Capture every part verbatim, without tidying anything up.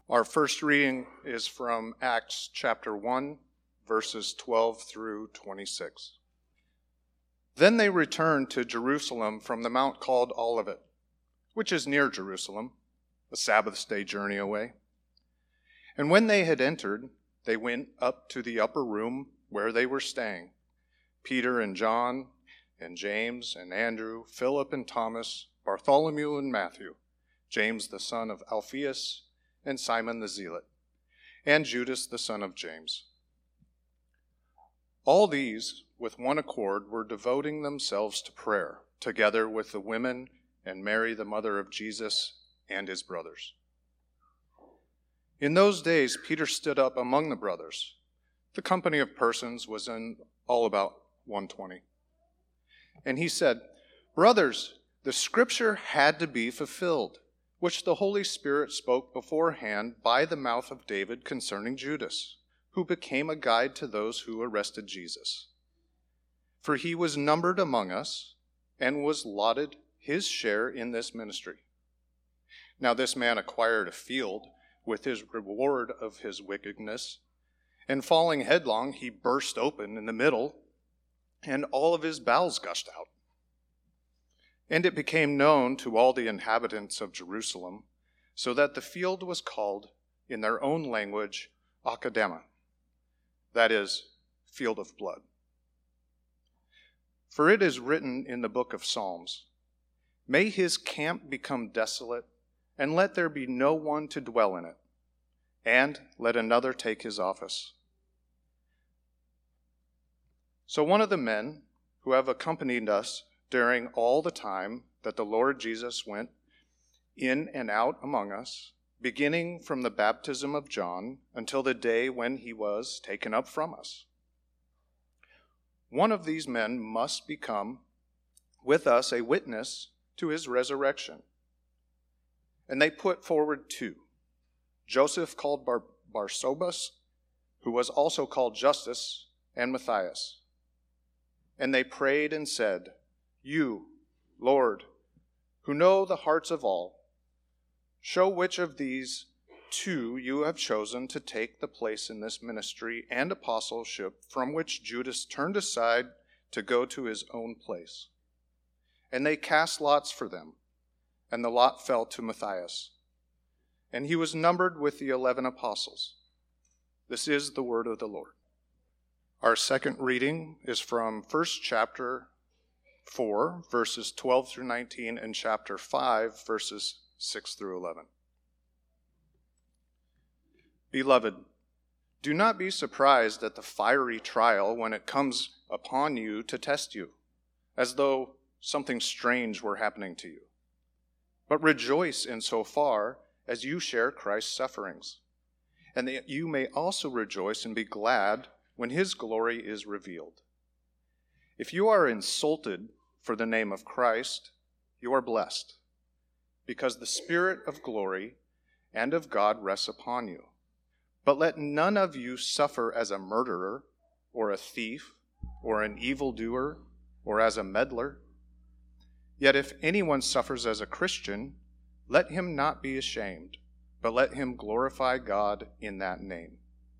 Our first reading is from Acts chapter one, verses twelve through twenty-six. Then they returned to Jerusalem from the mount called Olivet, which is near Jerusalem, a Sabbath day journey away. And when they had entered, they went up to the upper room where they were staying, Peter and John and James and Andrew, Philip and Thomas, Bartholomew and Matthew, James the son of Alphaeus, and Simon the Zealot, and Judas the son of James. All these, with one accord, were devoting themselves to prayer, together with the women and Mary the mother of Jesus and his brothers. In those days Peter stood up among the brothers. The company of persons was in all about one hundred twenty. And he said, "Brothers, the scripture had to be fulfilled, which the Holy Spirit spoke beforehand by the mouth of David concerning Judas, who became a guide to those who arrested Jesus. For he was numbered among us and was allotted his share in this ministry. Now this man acquired a field with his reward of his wickedness, and falling headlong, he burst open in the middle, and all of his bowels gushed out. And it became known to all the inhabitants of Jerusalem, so that the field was called, in their own language, Akeldama, that is, field of blood. For it is written in the book of Psalms, 'May his camp become desolate, and let there be no one to dwell in it, and let another take his office.' So one of the men who have accompanied us during all the time that the Lord Jesus went in and out among us, beginning from the baptism of John until the day when he was taken up from us. One of these men must become with us a witness to his resurrection." And they put forward two, Joseph called Bar- Barsabas, who was also called Justus, and Matthias. And they prayed and said, "You, Lord, who know the hearts of all, show which of these two you have chosen to take the place in this ministry and apostleship from which Judas turned aside to go to his own place." And they cast lots for them, and the lot fell to Matthias. And he was numbered with the eleven apostles. This is the word of the Lord. Our second reading is from first chapter four, verses twelve through nineteen, and chapter five, verses six through eleven. Beloved, do not be surprised at the fiery trial when it comes upon you to test you, as though something strange were happening to you. But rejoice in so far as you share Christ's sufferings, and that you may also rejoice and be glad when his glory is revealed. If you are insulted for the name of Christ, you are blessed, because the Spirit of glory and of God rests upon you. But let none of you suffer as a murderer, or a thief, or an evildoer, or as a meddler. Yet if anyone suffers as a Christian, let him not be ashamed, but let him glorify God in that name.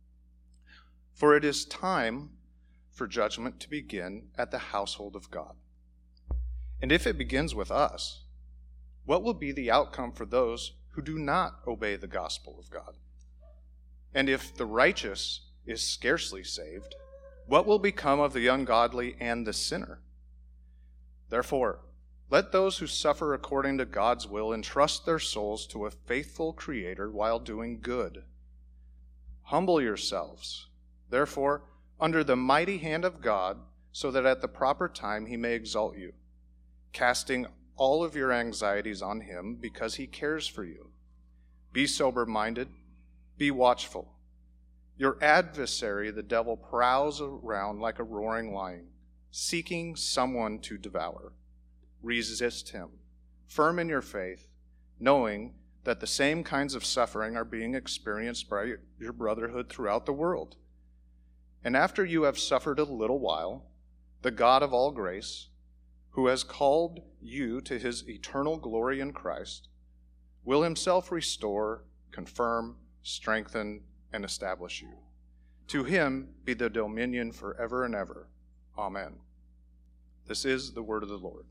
For it is time for judgment to begin at the household of God. And if it begins with us, what will be the outcome for those who do not obey the gospel of God? And if the righteous is scarcely saved, what will become of the ungodly and the sinner? Therefore, let those who suffer according to God's will entrust their souls to a faithful Creator while doing good. Humble yourselves, therefore, under the mighty hand of God, so that at the proper time he may exalt you, casting all of your anxieties on him because he cares for you. Be sober-minded, be watchful. Your adversary, the devil, prowls around like a roaring lion, seeking someone to devour. Resist him, firm in your faith, knowing that the same kinds of suffering are being experienced by your brotherhood throughout the world. And after you have suffered a little while, the God of all grace, who has called you to his eternal glory in Christ, will himself restore, confirm, strengthen, and establish you. To him be the dominion forever and ever. Amen. This is the word of the Lord.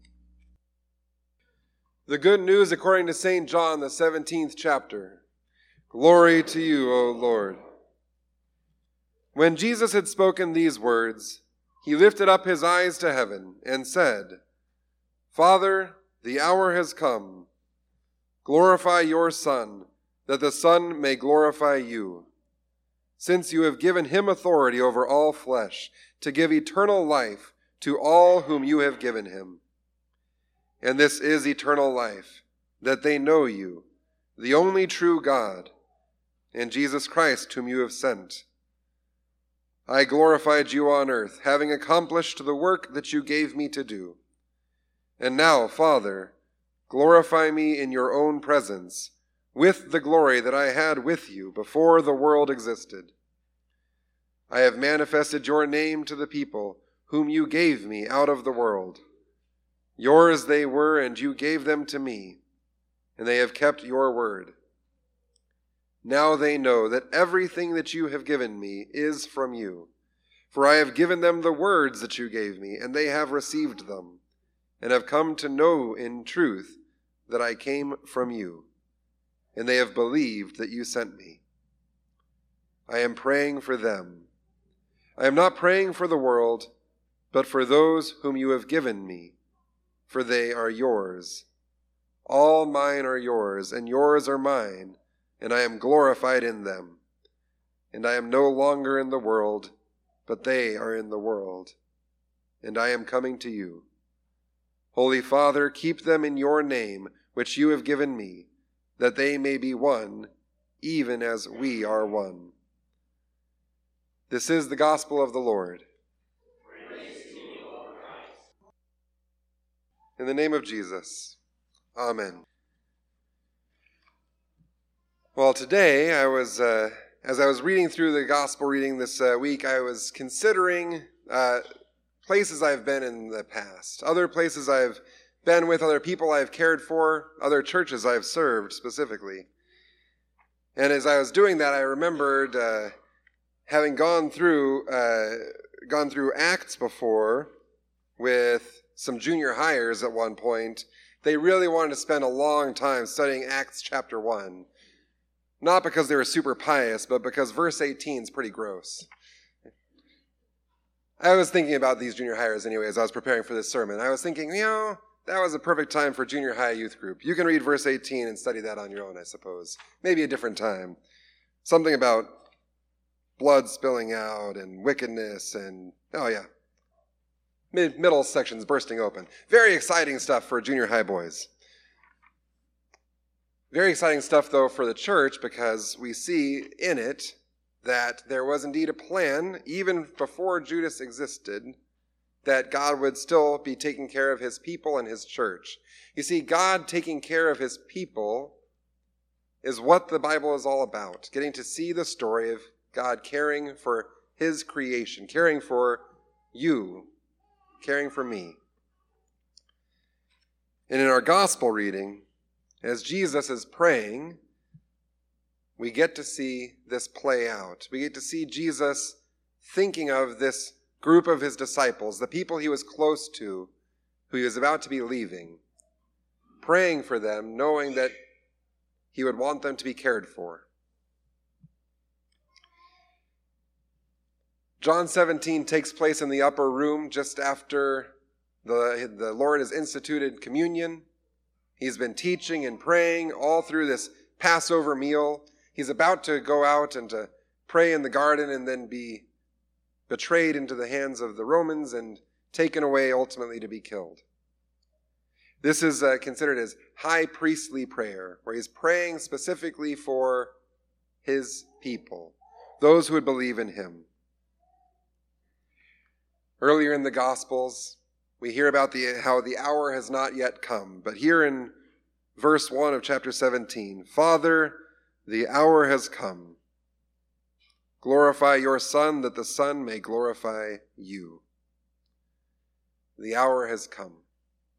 The good news according to Saint John, the seventeenth chapter. Glory to you, O Lord. When Jesus had spoken these words, he lifted up his eyes to heaven and said, Father, the hour has come. Glorify your Son, that the Son may glorify you, since you have given him authority over all flesh, to give eternal life to all whom you have given him. And this is eternal life, that they know you, the only true God, and Jesus Christ whom you have sent. I glorified you on earth, having accomplished the work that you gave me to do. And now, Father, glorify me in your own presence, with the glory that I had with you before the world existed. I have manifested your name to the people whom you gave me out of the world. Yours they were, and you gave them to me, and they have kept your word. Now they know that everything that you have given me is from you. For I have given them the words that you gave me, and they have received them, and have come to know in truth that I came from you, and they have believed that you sent me. I am praying for them. I am not praying for the world, but for those whom you have given me, for they are yours. All mine are yours, and yours are mine, and I am glorified in them. And I am no longer in the world, but they are in the world, and I am coming to you. Holy Father, keep them in your name, which you have given me, that they may be one, even as we are one. This is the gospel of the Lord. Praise to you, O Christ. In the name of Jesus, amen. Well, today, I was, uh, as I was reading through the gospel reading this uh, week, I was considering uh, places I've been in the past, other places I've been with, other people I've cared for, other churches I've served specifically. And as I was doing that, I remembered uh, having gone through uh, gone through Acts before with some junior hires at one point. They really wanted to spend a long time studying Acts chapter one. Not because they were super pious, but because verse eighteen is pretty gross. I was thinking about these junior hires anyway as I was preparing for this sermon. I was thinking, you know, that was a perfect time for junior high youth group. You can read verse eighteen and study that on your own, I suppose. Maybe a different time. Something about blood spilling out and wickedness and, oh yeah, Mid- middle sections bursting open. Very exciting stuff for junior high boys. Very exciting stuff, though, for the church, because we see in it that there was indeed a plan, even before Judas existed, that God would still be taking care of his people and his church. You see, God taking care of his people is what the Bible is all about, getting to see the story of God caring for his creation, caring for you, caring for me. And in our gospel reading, as Jesus is praying, we get to see this play out. We get to see Jesus thinking of this group of his disciples, the people he was close to, who he was about to be leaving, praying for them, knowing that he would want them to be cared for. John seventeen takes place in the upper room just after the, the Lord has instituted communion. He's been teaching and praying all through this Passover meal. He's about to go out and to pray in the garden and then be betrayed into the hands of the Romans and taken away ultimately to be killed. This is uh, considered as high priestly prayer, where he's praying specifically for his people, those who would believe in him. Earlier in the Gospels, we hear about the how the hour has not yet come. But here in verse one of chapter seventeen, Father, the hour has come. Glorify your Son, that the Son may glorify you. The hour has come.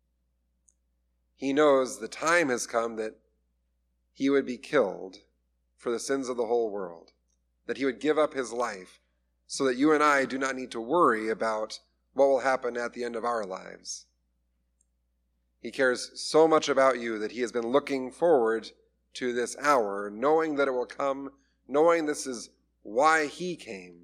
He knows the time has come that he would be killed for the sins of the whole world, that he would give up his life so that you and I do not need to worry about what will happen at the end of our lives. He cares so much about you that he has been looking forward to this hour, knowing that it will come, knowing this is why he came.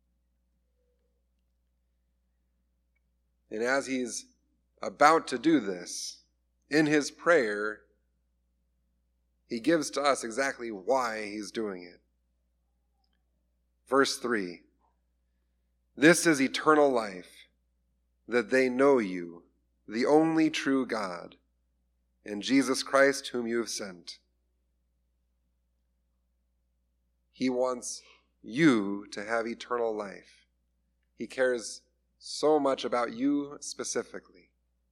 And as he's about to do this, in his prayer, he gives to us exactly why he's doing it. Verse three, "This is eternal life, that they know you, the only true God, and Jesus Christ whom you have sent." He wants you to have eternal life. He cares so much about you specifically.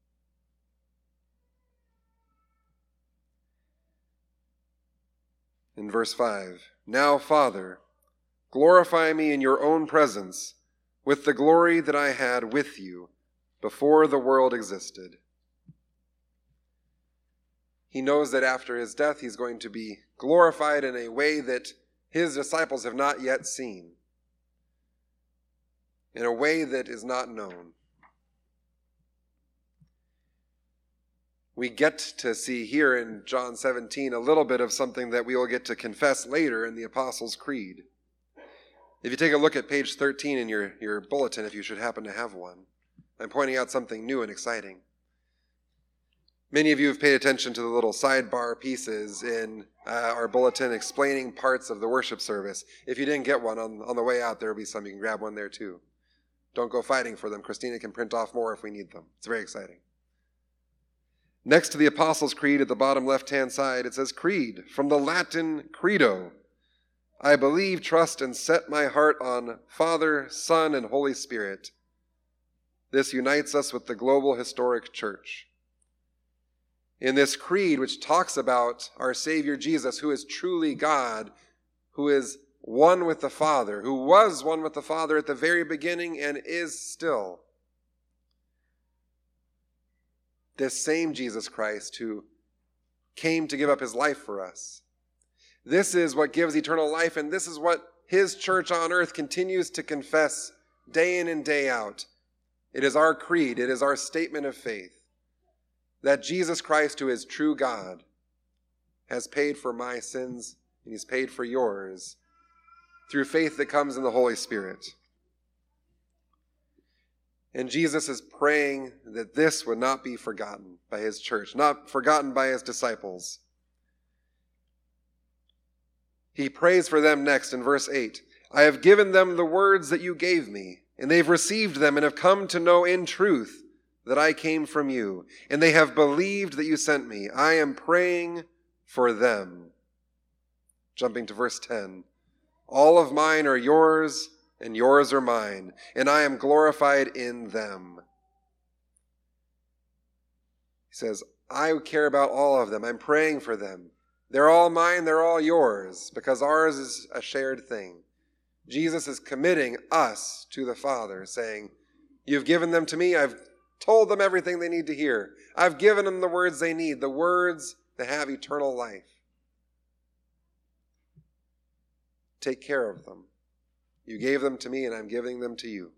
In verse five, "Now, Father, glorify me in your own presence with the glory that I had with you before the world existed." He knows that after his death, he's going to be glorified in a way that his disciples have not yet seen, in a way that is not known. We get to see here in John seventeen a little bit of something that we will get to confess later in the Apostles' Creed. If you take a look at page thirteen in your, your bulletin, if you should happen to have one, I'm pointing out something new and exciting. Many of you have paid attention to the little sidebar pieces in uh, our bulletin explaining parts of the worship service. If you didn't get one on, on the way out, there will be some. You can grab one there too. Don't go fighting for them. Christina can print off more if we need them. It's very exciting. Next to the Apostles' Creed at the bottom left-hand side, it says Creed, from the Latin credo. "I believe, trust, and set my heart on Father, Son, and Holy Spirit." This unites us with the global historic church. In this creed, which talks about our Savior Jesus, who is truly God, who is one with the Father, who was one with the Father at the very beginning and is still. This same Jesus Christ who came to give up his life for us. This is what gives eternal life, and this is what his church on earth continues to confess day in and day out. It is our creed, it is our statement of faith, that Jesus Christ, who is true God, has paid for my sins, and he's paid for yours, through faith that comes in the Holy Spirit. And Jesus is praying that this would not be forgotten by his church, not forgotten by his disciples. He prays for them next in verse eight. "I have given them the words that you gave me, and they've received them and have come to know in truth that I came from you, and they have believed that you sent me. I am praying for them." Jumping to verse ten. "All of mine are yours, and yours are mine, and I am glorified in them." He says, I care about all of them. I'm praying for them. They're all mine, they're all yours, because ours is a shared thing. Jesus is committing us to the Father, saying, you've given them to me, I've told them everything they need to hear. I've given them the words they need, the words that have eternal life. Take care of them. You gave them to me, and I'm giving them to you.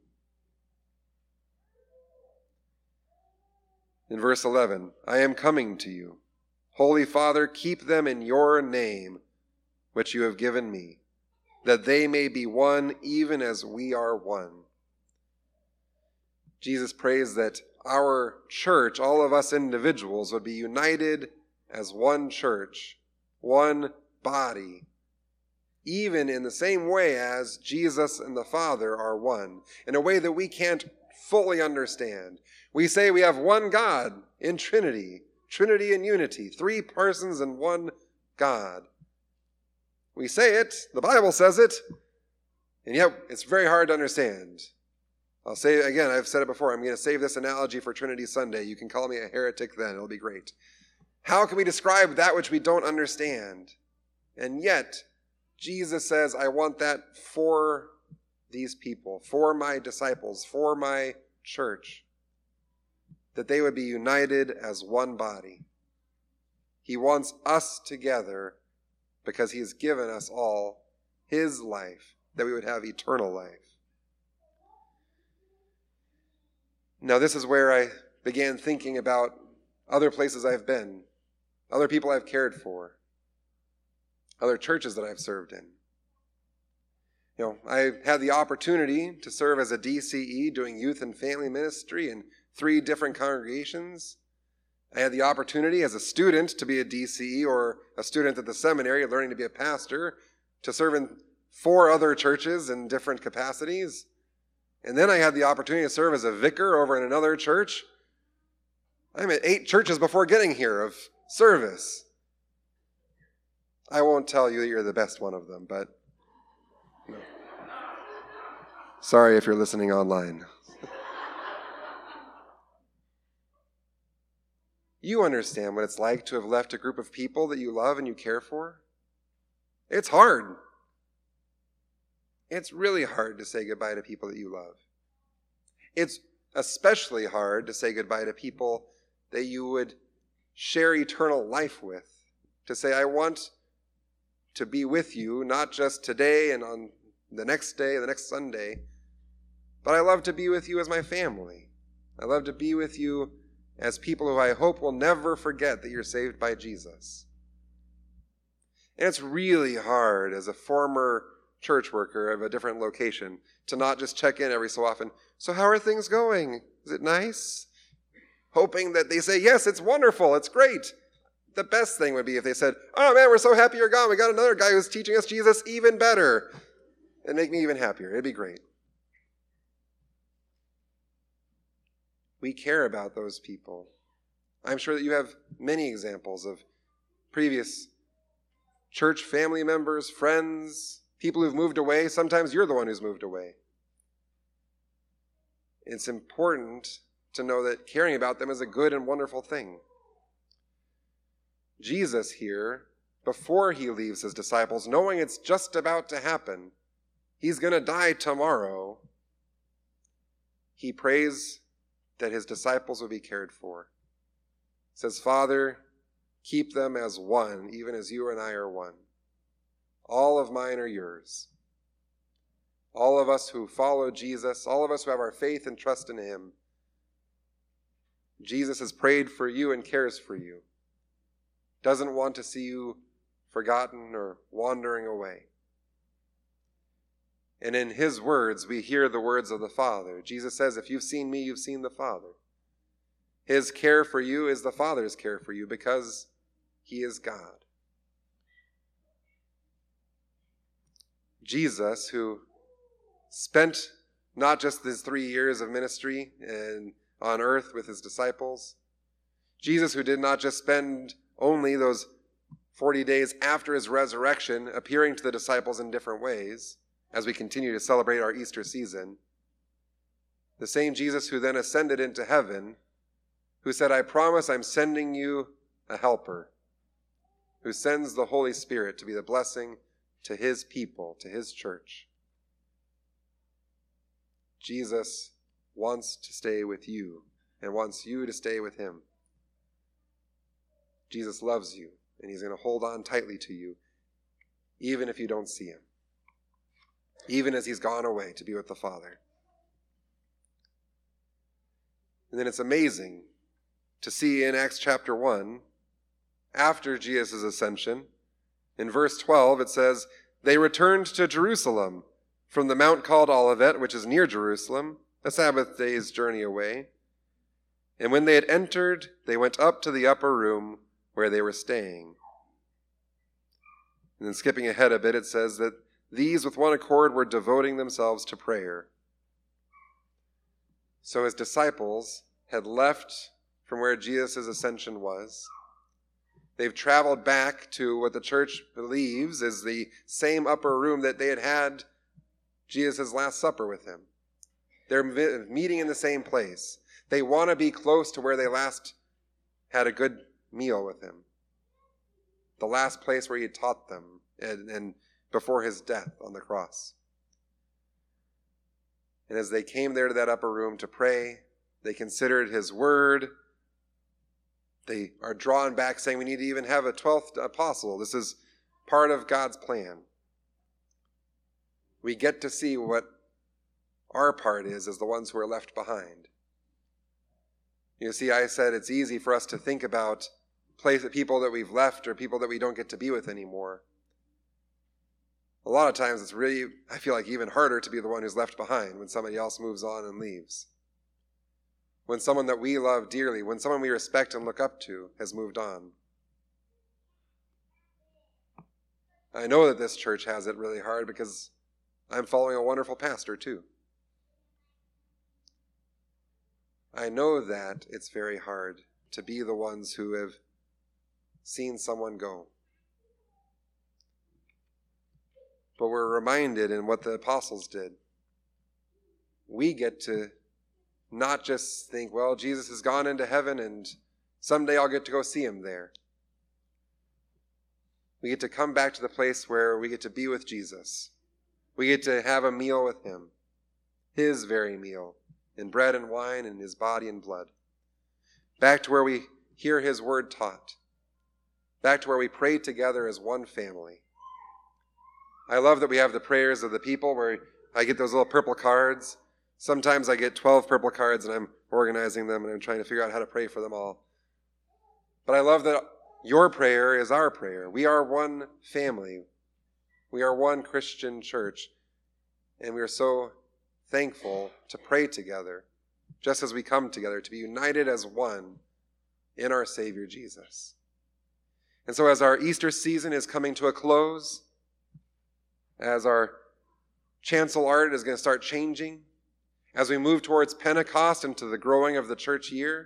In verse eleven, I am coming to you. Holy Father, keep them in your name, which you have given me, that they may be one even as we are one. Jesus prays that our church, all of us individuals, would be united as one church, one body, even in the same way as Jesus and the Father are one, in a way that we can't fully understand. We say we have one God in Trinity, Trinity and unity, three persons and one God. We say it, the Bible says it, and yet it's very hard to understand. I'll say it again, I've said it before, I'm going to save this analogy for Trinity Sunday. You can call me a heretic then, it'll be great. How can we describe that which we don't understand? And yet, Jesus says, I want that for these people, for my disciples, for my church, that they would be united as one body. He wants us together because he has given us all his life, that we would have eternal life. Now, this is where I began thinking about other places I've been, other people I've cared for, other churches that I've served in. You know, I had the opportunity to serve as a D C E doing youth and family ministry in three different congregations. I had the opportunity as a student to be a D C E or a student at the seminary learning to be a pastor, to serve in four other churches in different capacities. And then I had the opportunity to serve as a vicar over in another church. I'm at eight churches before getting here of service. I won't tell you that you're the best one of them, but no. Sorry if you're listening online. You understand what it's like to have left a group of people that you love and you care for. It's hard. It's really hard to say goodbye to people that you love. It's especially hard to say goodbye to people that you would share eternal life with. To say, I want to be with you, not just today and on the next day, the next Sunday, but I love to be with you as my family. I love to be with you as people who I hope will never forget that you're saved by Jesus. And it's really hard as a former church worker of a different location to not just check in every so often. So how are things going? Is it nice? Hoping that they say, yes, it's wonderful, it's great. The best thing would be if they said, oh man, we're so happy you're gone. We got another guy who's teaching us Jesus even better. It'd make me even happier. It'd be great. We care about those people. I'm sure that you have many examples of previous church family members, friends, people who've moved away. Sometimes you're the one who's moved away. It's important to know that caring about them is a good and wonderful thing. Jesus here, before he leaves his disciples, knowing it's just about to happen, he's going to die tomorrow, he prays that his disciples will be cared for. He says, Father, keep them as one, even as you and I are one. All of mine are yours. All of us who follow Jesus, all of us who have our faith and trust in him, Jesus has prayed for you and cares for you. Doesn't want to see you forgotten or wandering away. And in his words, we hear the words of the Father. Jesus says, if you've seen me, you've seen the Father. His care for you is the Father's care for you because he is God. Jesus, who spent not just his three years of ministry and on earth with his disciples, Jesus, who did not just spend only those forty days after his resurrection appearing to the disciples in different ways, as we continue to celebrate our Easter season, the same Jesus who then ascended into heaven, who said, I promise I'm sending you a helper, who sends the Holy Spirit to be the blessing to his people, to his church. Jesus wants to stay with you and wants you to stay with him. Jesus loves you, and he's going to hold on tightly to you, even if you don't see him, even as he's gone away to be with the Father. And then it's amazing to see in Acts chapter one, after Jesus' ascension, in verse twelve, it says, they returned to Jerusalem from the mount called Olivet, which is near Jerusalem, a Sabbath day's journey away. And when they had entered, they went up to the upper room where they were staying. And then skipping ahead a bit, it says that these with one accord were devoting themselves to prayer. So his disciples had left from where Jesus' ascension was. They've traveled back to what the church believes is the same upper room that they had had Jesus' Last Supper with him. They're meeting in the same place. They want to be close to where they last had a good meal with him. The last place where he taught them and, and before his death on the cross. And as they came there to that upper room to pray, they considered his word. They are drawn back saying we need to even have a twelfth apostle. This is part of God's plan. We get to see what our part is as the ones who are left behind. You see, I said it's easy for us to think about place, people that we've left or people that we don't get to be with anymore. A lot of times it's really, I feel like, even harder to be the one who's left behind when somebody else moves on and leaves. When someone that we love dearly, when someone we respect and look up to has moved on. I know that this church has it really hard because I'm following a wonderful pastor too. I know that it's very hard to be the ones who have seen someone go. But we're reminded in what the apostles did. We get to not just think, well, Jesus has gone into heaven and someday I'll get to go see him there. We get to come back to the place where we get to be with Jesus. We get to have a meal with him, his very meal, in bread and wine and his body and blood. Back to where we hear his word taught. Back to where we pray together as one family. I love that we have the prayers of the people where I get those little purple cards. Sometimes I get twelve purple cards and I'm organizing them and I'm trying to figure out how to pray for them all. But I love that your prayer is our prayer. We are one family. We are one Christian church. And we are so thankful to pray together, just as we come together, to be united as one in our Savior Jesus. And so as our Easter season is coming to a close, as our chancel art is going to start changing, as we move towards Pentecost and to the growing of the church year,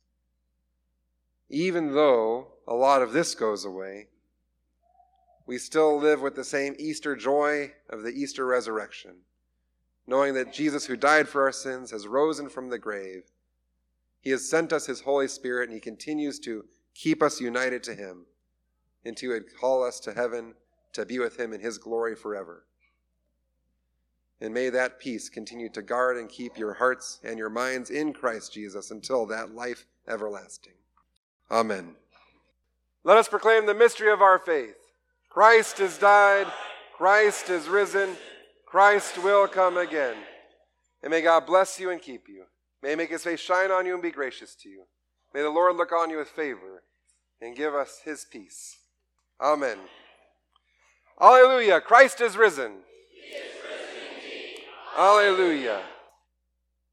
even though a lot of this goes away, we still live with the same Easter joy of the Easter resurrection, knowing that Jesus, who died for our sins, has risen from the grave. He has sent us his Holy Spirit, and he continues to keep us united to him, and to call us to heaven to be with him in his glory forever. And may that peace continue to guard and keep your hearts and your minds in Christ Jesus until that life everlasting. Amen. Let us proclaim the mystery of our faith. Christ has died. Christ is risen. Christ will come again. And may God bless you and keep you. May he make his face shine on you and be gracious to you. May the Lord look on you with favor and give us his peace. Amen. Alleluia. Christ is risen. He is risen indeed. Alleluia.